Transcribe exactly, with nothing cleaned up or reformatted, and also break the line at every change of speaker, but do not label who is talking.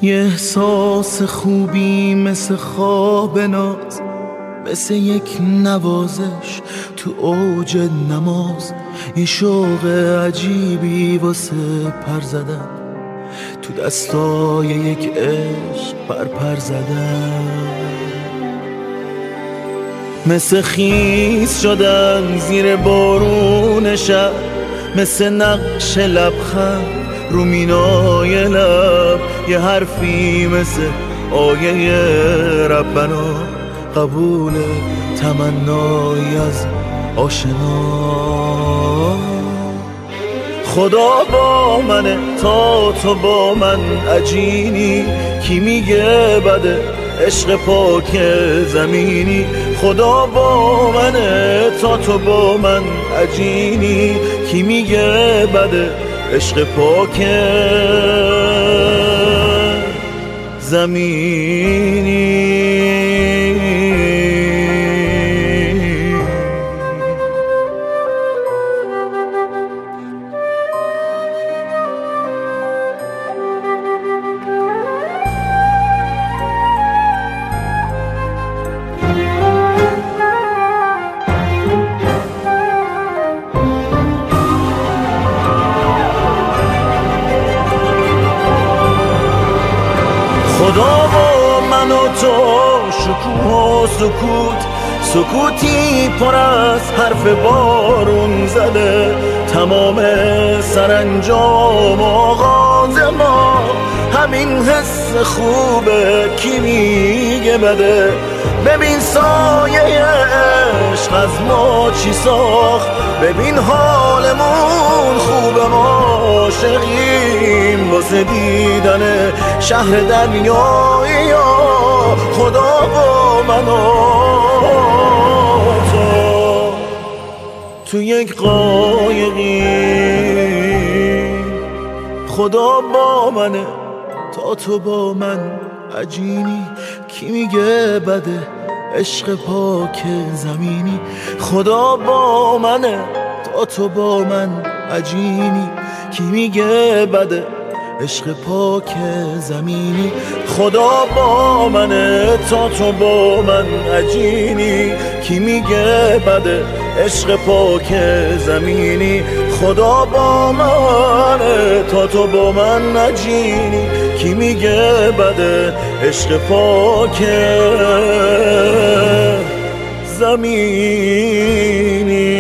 یه احساس خوبی مثل خواب ناز، مثل یک نوازش تو اوج نماز، یه شوق عجیبی واسه پر زدن، تو دستای یک عشق پر پر زدن، مثل خیس شدن زیر بارون شب، مثل نقش لبخند رو مینای لب، یه حرفی مثل آیه ربنا، قبول تمنایی از آشنا. خدا با منه تا تو با من عجینی، کی میگه بده عشق پاک زمینی. خدا با منه تا تو با من عجینی، کی میگه بده عشق پاک زمینی. خدا با من و تو شکوه و سکوت، سکوتی پر از حرف بارون زده، تمام سرانجام آغاز ما همین حس خوبه، کی میگه بده. ببین سایه عشق از ما چی ساخت، ببین حالمون خوبه، ما عاشقیم واسه دیدن شهر دریایی. خدا با من و تو تو یک قایقی، خدا با منه تا تو با من عجینی، کی میگه بده عشق پاک زمینی. خدا با منه تا تو با من عجینی، کی میگه بده عشق پاک زمینی. خدا با منه تا تو با من عجینی، کی میگه بده عشق پاک زمینی. خدا با منه تا تو با من عجینی، کی میگه بده عشق پاک زمینی.